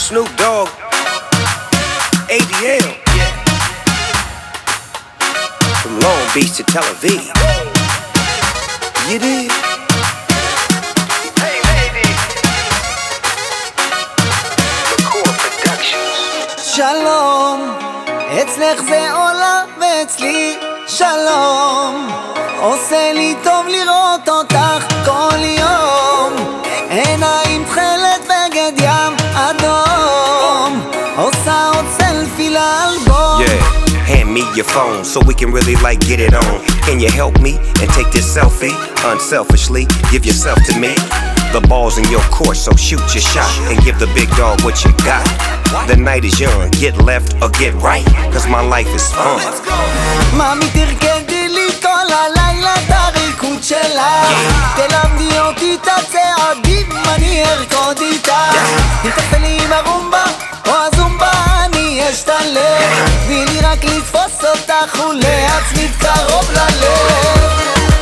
Snoop Dogg, ADL, from Long Beach to Tel Aviv. You did? Hey, baby. McCoy Productions. שלום, אצלך זה עולה ואצלי שלום. עושה לי טוב לראות אותך כל יום. עיניים תכלת בגד ים אדום. עושה עוד סלפי לאלבום. Hand me your phone so we can really like get it on. Can you help me and take this selfie? Unselfishly, give yourself to me. The ball's in your court, so shoot your shot and give the big dog what you got. The night is young, get left or get right, cause my life is fun. מאמי תרקדי לי כל הלילה את הריקוד שלך. תלמדי אותי את הצעדים, אני ארקוד איתך. אם תפעלי עם הרומבה או הזומבה, אני אשתלב. תני לי רק לתפוס אותך ולהצמיד קרוב ללב.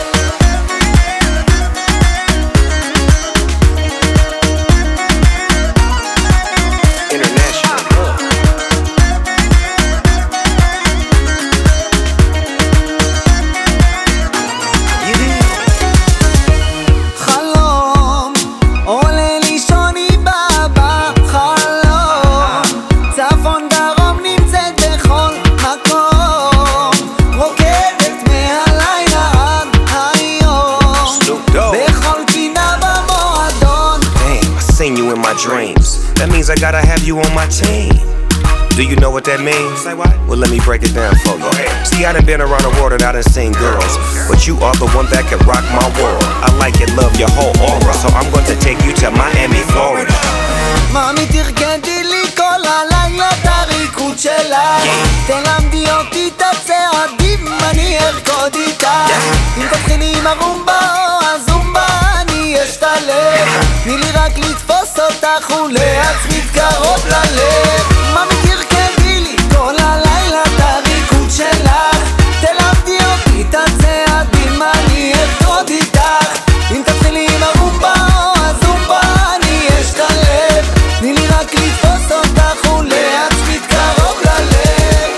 Dreams. That means I gotta have you on my team. Do you know what that means? Say what? Well, let me break it down for you. See, I done been around the world and I done seen girls, but you are the one that can rock my world. I like and love your whole aura, so I'm going to take you to Miami, Florida. מאמי תרקדי לי כל הלילה את הריקוד שלך. תלמדי אותי את הצעדים, אני ארקוד איתך. אם תתחילי עם הרומבה או הזומבה, אני אשתלב. תני לי רק לתפוס אותך ולהצמיד קרוב ללב. מאמי תרקדי לי כל הלילה את הריקוד שלך. תלמדי אותי את הצעדים, אני ארקוד איתך. אם תתחילי עם הרומבה או הזומבה, אני אשתלב. תני לי רק לתפוס אותך ולהצמיד קרוב ללב.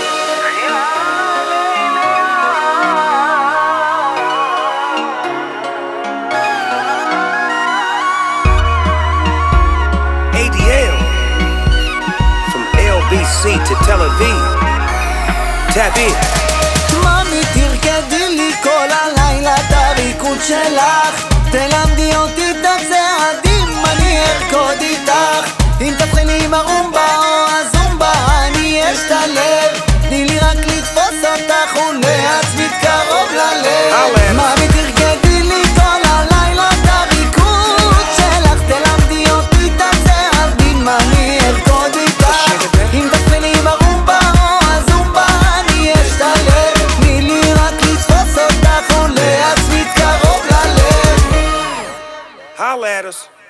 ADL, from LBC to Tel Aviv. Tap in. מאמי תרקדי לי כל הלילה את הריקוד שלך. תלמדי אותי את הצעדים, אני ארקוד איתך. אם תתחילי עם הרומבה או הזומבה, אני אשתלב. תני לי רק לתפוס אותך ולהצמיד קרוב ללב. מאמי תרקדי לי כל הלילה את הריקוד שלך. תלמדי אותי את הצעדים, אני ארקוד איתך. אם תתחילי עם הרומבה או הזומבה, אני אשתלב. תני לי רק לתפוס אותך ולהצמיד קרוב ללב. Holla at us.